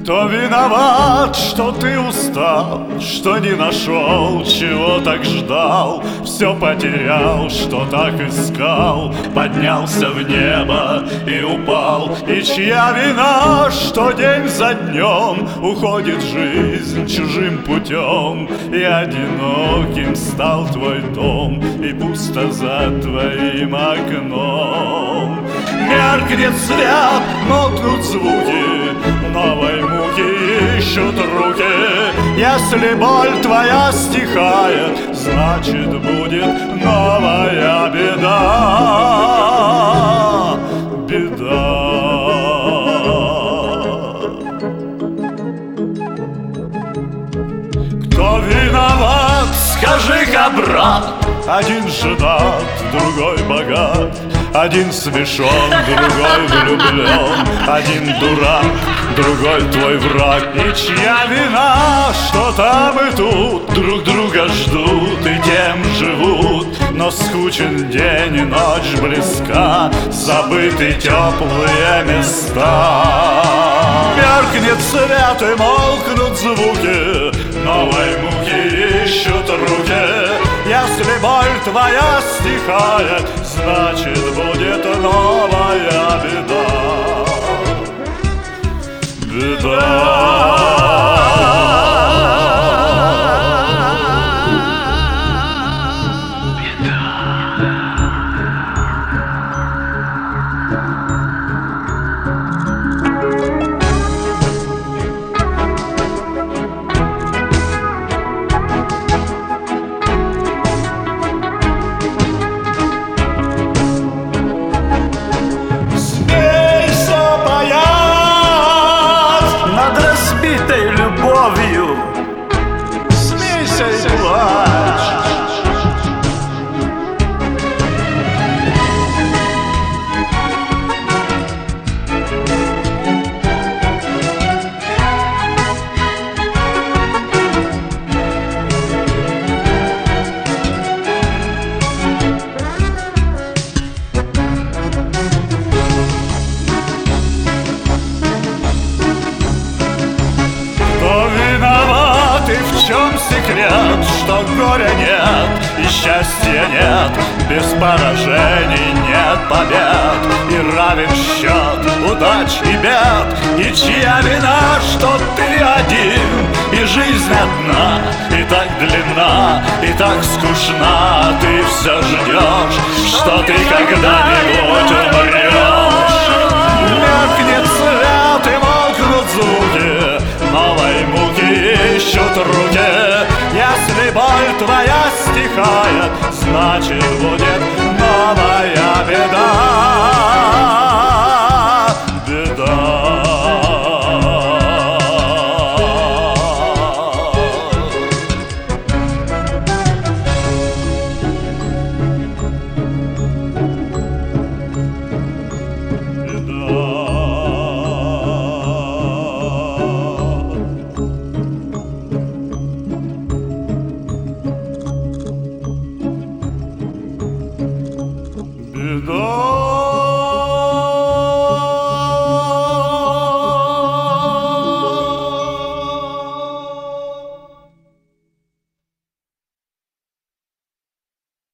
Кто виноват, что ты устал, что не нашел, чего так ждал, все потерял, что так искал, поднялся в небо и упал. И чья вина, что день за днем уходит жизнь чужим путем, и одиноким стал твой дом, и пусто за твоим окном. Меркнет свет, молкнут звуки, новой муки ищут руки. Если боль твоя стихает, значит будет новая беда. Беда. Кто виноват, скажи-ка, брат? Один женат, другой богат, один смешон, другой влюблен, один дурак, другой твой враг. И чья вина, что там и тут друг друга ждут и тем живут, но скучен день и ночь близка, забыты теплые места. Меркнет свет и молкнут звуки, новой муки ищут руки. Если боль твоя стихает, значит будет новая беда. Беда. Любовью смейся и плачь. В чем секрет, что горя нет и счастья нет, без поражений нет побед, и равен счет удач и бед? И чья вина, что ты один, и жизнь одна, и так длинна, и так скучна? Ты все ждешь, что ты когда-нибудь умрешь. Меркнет свет и молкнут звуки, новой муки ищут руки. Если боль твоя стихает, значит будет новая беда.